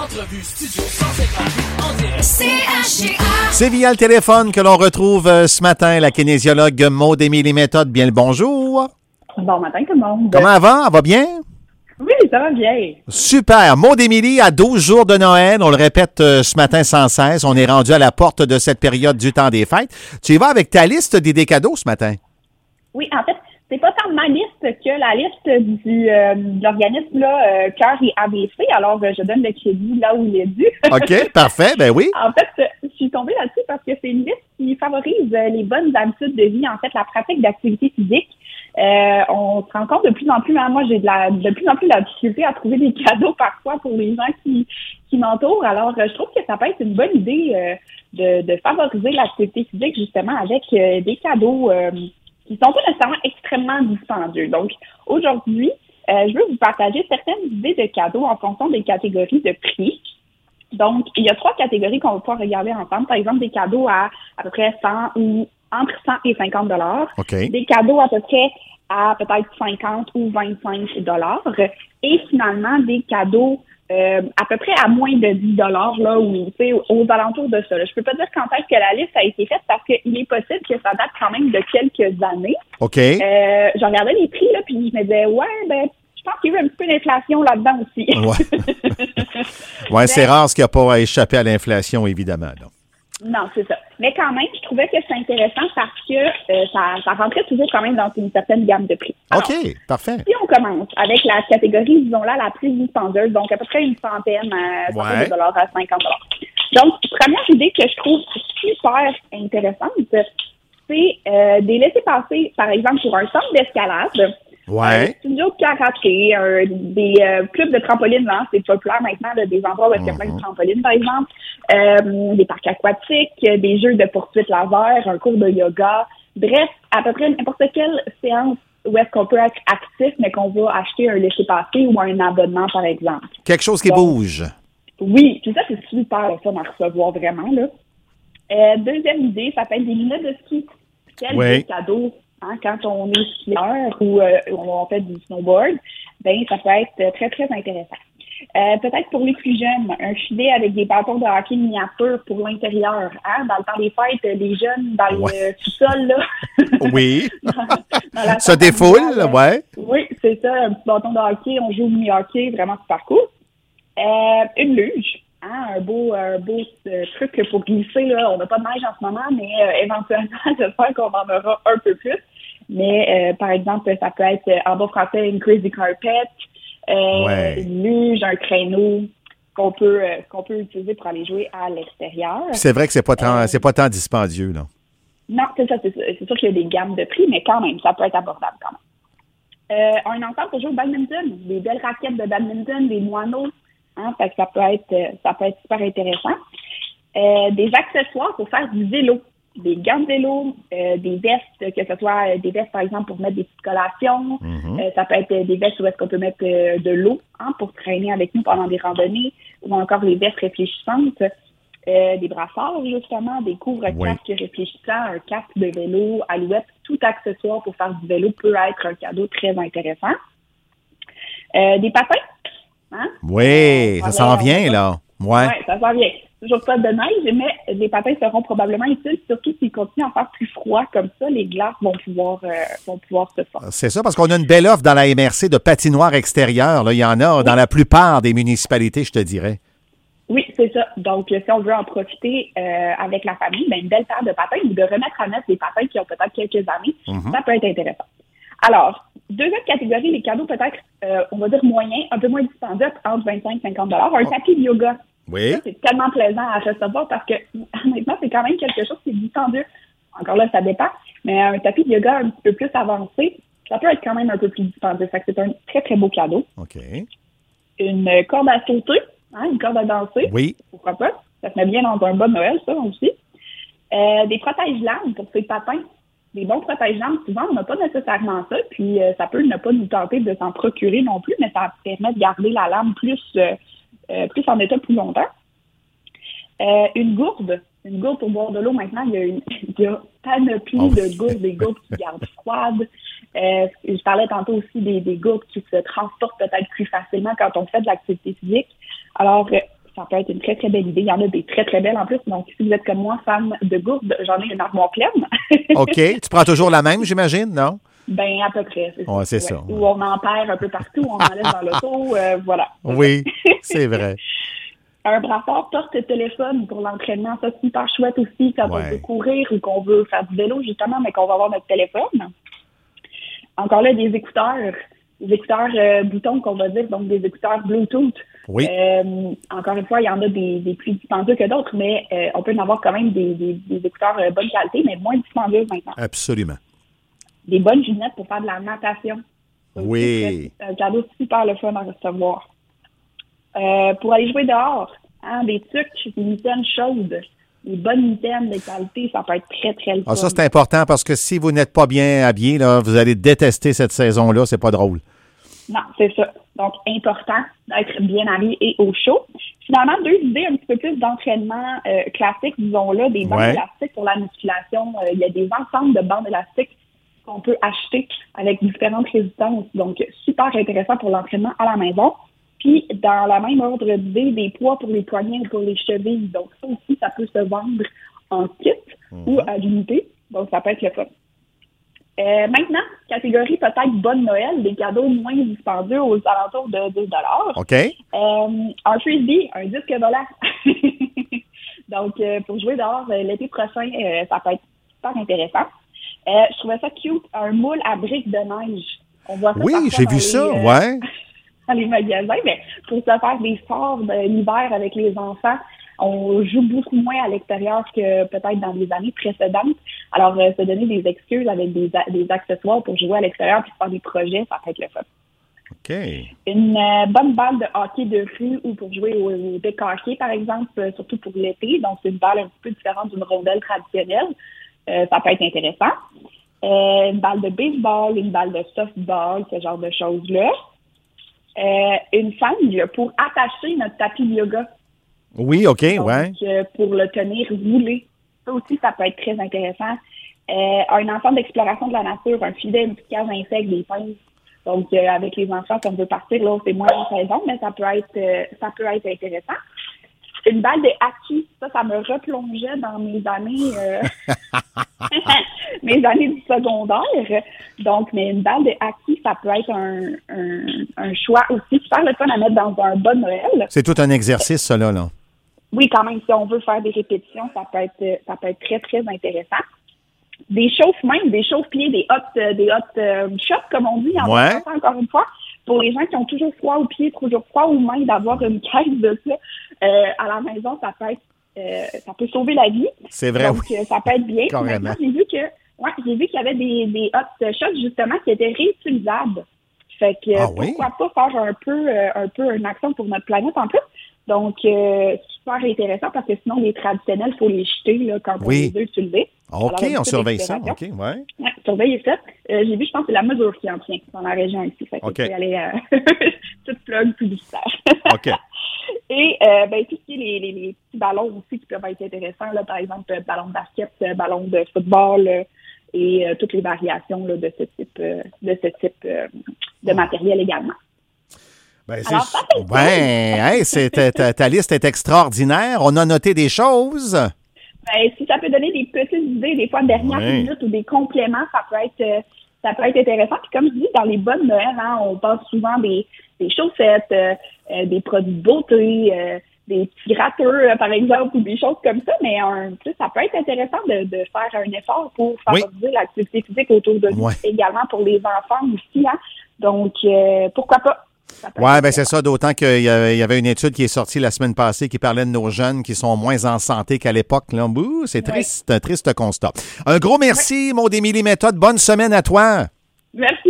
Entrevue studio 158 en direct. CHGA. C'est via le téléphone que l'on retrouve ce matin la kinésiologue Maude Émilie Méthode. Bien le bonjour. Bon matin tout le monde. Comment va? Elle va bien? Oui, ça va bien. Super. Maude Émilie, à 12 jours de Noël, on le répète ce matin sans cesse, on est rendu à la porte de cette période du temps des fêtes. Tu y vas avec ta liste des cadeaux ce matin? Oui, en fait, c'est pas tant ma liste que la liste de l'organisme là, Cœur et ABC. Alors, je donne le crédit là où il est dû. OK, parfait, ben oui. En fait, je suis tombée là-dessus parce que c'est une liste qui favorise les bonnes habitudes de vie, en fait, la pratique d'activité physique. On se rend compte de plus en plus, moi j'ai de plus en plus la difficulté à trouver des cadeaux parfois pour les gens qui m'entourent. Alors, je trouve que ça peut être une bonne idée de favoriser l'activité physique justement avec des cadeaux qui sont pas nécessairement extrêmement dispendieux. Donc, aujourd'hui, je veux vous partager certaines idées de cadeaux en fonction des catégories de prix. Donc, il y a 3 catégories qu'on va pouvoir regarder ensemble. Par exemple, des cadeaux à peu près 100 ou entre 100 et 50 $. OK. Des cadeaux à peu près à peut-être 50 ou 25 $. Et finalement, des cadeaux à peu près à moins de 10 $ là, ou tu sais, aux alentours de ça. Là. Je peux pas dire quand est-ce que la liste a été faite parce qu'il est possible que ça date quand même de quelques années. OK. Je regardais les prix là, puis je me disais je pense qu'il y a eu un petit peu d'inflation là-dedans aussi. Ouais, c'est rare ce qu'il n'y a pas à échapper à l'inflation, évidemment. Là. Non, c'est ça. Mais quand même, je trouvais que c'est intéressant parce que ça rentrait toujours quand même dans une certaine gamme de prix. Alors, OK, parfait. si on commence avec la catégorie, disons-là, la plus dispendieuse, donc à peu près une centaine de dollars à 50 $. Donc, première idée que je trouve super intéressante, c'est des laissez-passer, par exemple, pour un centre d'escalade. Ouais. Studio de karaté, des clubs de trampoline, là, c'est populaire maintenant, là, des endroits où il y a plein de trampolines, par exemple, des parcs aquatiques, des jeux de poursuite laser, un cours de yoga, bref, à peu près n'importe quelle séance où est-ce qu'on peut être actif, mais qu'on va acheter un laissez-passer ou un abonnement, par exemple. Quelque chose qui bouge. Oui, tout ça, c'est super le fun à recevoir vraiment, là. Deuxième idée, ça peut être des lunettes de ski. Quel cadeau! Hein, quand on est skieur ou on fait du snowboard, ça peut être très, très intéressant. Peut-être pour les plus jeunes, un filet avec des bâtons de hockey miniatures pour l'intérieur. Hein? Dans le temps des fêtes, les jeunes, dans le sous-sol, là. Oui. dans ça défoule, ouais. Oui, c'est ça. Un petit bâton de hockey, on joue au mini-hockey, vraiment super cool. Une luge. Hein, un beau truc pour glisser. Là. On n'a pas de neige en ce moment, mais éventuellement, j'espère qu'on en aura un peu plus. Mais par exemple, ça peut être en bon français une crazy carpet, une luge, un créneau qu'on peut utiliser pour aller jouer à l'extérieur. C'est vrai que c'est pas tant dispendieux, là. Non, c'est ça, c'est sûr qu'il y a des gammes de prix, mais quand même, ça peut être abordable quand même. Un ensemble pour jouer au badminton, des belles raquettes de badminton, des moineaux. Hein, fait que ça peut être super intéressant. Des accessoires pour faire du vélo, des gants de vélo, des vestes, que ce soit des vestes par exemple pour mettre des petites collations. Ça peut être des vestes où est-ce qu'on peut mettre de l'eau pour traîner avec nous pendant des randonnées, ou encore les vestes réfléchissantes, des brassards justement, des couvre-casques réfléchissants, un casque de vélo, alouette, tout accessoire pour faire du vélo peut être un cadeau très intéressant. Des patins. Hein? Oui, ça s'en vient, là. Ouais. Oui, ça s'en vient. Toujours pas de neige, mais les patins seront probablement utiles, surtout s'ils continuent à faire plus froid comme ça, les glaces vont pouvoir se former. C'est ça, parce qu'on a une belle offre dans la MRC de patinoires extérieures. Là. Il y en a dans la plupart des municipalités, je te dirais. Oui, c'est ça. Donc, si on veut en profiter avec la famille, une belle paire de patins ou de remettre à neuf des patins qui ont peut-être quelques années, ça peut être intéressant. Alors, deuxième catégorie, les cadeaux peut-être, on va dire moyens, un peu moins dispendieux, entre 25 et 50 $. Un tapis de yoga. Oui. Ça, c'est tellement plaisant à recevoir parce que, honnêtement, c'est quand même quelque chose qui est dispendieux. Encore là, ça dépend. Mais un tapis de yoga un petit peu plus avancé, ça peut être quand même un peu plus dispendieux. Ça fait que c'est un très, très beau cadeau. OK. Une corde à sauter, une corde à danser. Oui. Pourquoi pas? Ça se met bien dans un bas de Noël, ça aussi. Des protège-lames pour ses patins. Des bons protège-jambes, souvent, on n'a pas nécessairement ça, puis ça peut ne pas nous tenter de s'en procurer non plus, mais ça permet de garder la lame plus en état plus longtemps. Une gourde pour boire de l'eau. Maintenant, il y a panoplie de gourdes, des gourdes qui gardent froides. Je parlais tantôt aussi des gourdes qui se transportent peut-être plus facilement quand on fait de l'activité physique. Alors, ça peut être une très, très belle idée. Il y en a des très, très belles en plus. Donc, si vous êtes comme moi, fan de gourdes, j'en ai une armoire pleine. OK. Tu prends toujours la même, j'imagine, non? Ben, à peu près. C'est ouais, ça. C'est ça. Où on en perd un peu partout, on en laisse dans l'auto, voilà. Oui, c'est vrai. Un brassard porte-téléphone pour l'entraînement, ça, c'est super chouette aussi quand on veut courir ou qu'on veut faire du vélo, justement, mais qu'on va avoir notre téléphone. Encore là, des écouteurs boutons qu'on va dire, donc des écouteurs Bluetooth. Oui. Encore une fois, il y en a des plus dispendieux que d'autres, mais on peut en avoir quand même des écouteurs bonne qualité, mais moins dispendieux maintenant. Absolument. Des bonnes lunettes pour faire de la natation. Oui. C'est un cadeau super le fun à recevoir. Pour aller jouer dehors, des tucs, des mitaines chaudes, des bonnes mitaines de qualité, ça peut être très, très le fun. Ça, c'est important parce que si vous n'êtes pas bien habillé, là, vous allez détester cette saison-là. C'est pas drôle. Non, c'est ça. Donc, important d'être bien habillé et au chaud. Finalement, 2 idées un petit peu plus d'entraînement classique, disons-là, des bandes élastiques pour la musculation. Il y a des ensembles de bandes élastiques qu'on peut acheter avec différentes résistances. Donc, super intéressant pour l'entraînement à la maison. Puis, dans la même ordre d'idée, des poids pour les poignets ou pour les chevilles. Donc, ça aussi, ça peut se vendre en kit ou à l'unité. Donc, ça peut être le fun. Maintenant, catégorie peut-être bonne Noël, des cadeaux moins dispendieux aux alentours de 10 $. OK. Un frisbee, un disque volant. Donc, pour jouer dehors l'été prochain, ça peut être super intéressant. Je trouvais ça cute, un moule à briques de neige. On voit ça j'ai vu ça, ouais. Dans les magasins, mais pour se faire des sports de l'hiver avec les enfants, on joue beaucoup moins à l'extérieur que peut-être dans les années précédentes. Alors, se donner des excuses avec des accessoires pour jouer à l'extérieur puis faire des projets, ça peut être le fun. OK. Une bonne balle de hockey de rue ou pour jouer au deck hockey, par exemple, surtout pour l'été. Donc, c'est une balle un petit peu différente d'une rondelle traditionnelle. Ça peut être intéressant. Une balle de baseball, une balle de softball, ce genre de choses-là. Une sangle pour attacher notre tapis de yoga. Oui, OK, donc, pour le tenir roulé. Ça aussi, ça peut être très intéressant. Un ensemble d'exploration de la nature, un filet, une petite cage insectes, des pinces. Donc, avec les enfants, si on veut partir, là, c'est moins en saison, mais ça peut être intéressant. Une balle de hockey, ça me replongeait dans mes années mes années du secondaire. Donc, mais une balle de hockey, ça peut être un choix aussi super le fun à mettre dans un bon Noël. C'est tout un exercice, ça, là. Oui, quand même, si on veut faire des répétitions, ça peut être très, très intéressant. Des chauffe-mains, des chauffe-pieds, des hot shots, comme on dit, encore une fois. Pour les gens qui ont toujours froid aux pieds, toujours froid aux mains, d'avoir une caisse de ça à la maison, ça peut sauver la vie. C'est vrai. Donc, ça peut être bien. Carrément. J'ai vu qu'il y avait des hot shots, justement, qui étaient réutilisables. Fait que pourquoi pas faire un peu une action pour notre planète en plus. Donc, super intéressant parce que sinon, les traditionnels, il faut les jeter là, quand on les a utilisés. OK, alors, on surveille ça. OK, ouais. Oui, surveillez ça. J'ai vu, je pense que c'est la mesure qui en tient dans la région ici. Fait que OK. tu peux aller toute plug publicitaire. OK. Et tout ce qui est les petits ballons aussi qui peuvent être intéressants, là, par exemple, ballon de basket, ballon de football et toutes les variations là, de ce type de matériel également. Alors, ta liste est extraordinaire. On a noté des choses. Si ça peut donner des petites idées, des fois dernière minute ou des compléments, ça peut être intéressant. Puis comme je dis, dans les bonnes Noël, on pense souvent des chaussettes, des produits de beauté, des petits gratteurs, par exemple, ou des choses comme ça. Mais ça peut être intéressant de faire un effort pour favoriser l'activité physique autour de nous, également pour les enfants aussi. Donc, pourquoi pas? Oui, c'est ça, d'autant qu'il y avait une étude qui est sortie la semaine passée qui parlait de nos jeunes qui sont moins en santé qu'à l'époque. Là. C'est triste, un triste constat. Un gros merci, Maud Émilie Méthode. Bonne semaine à toi. Merci.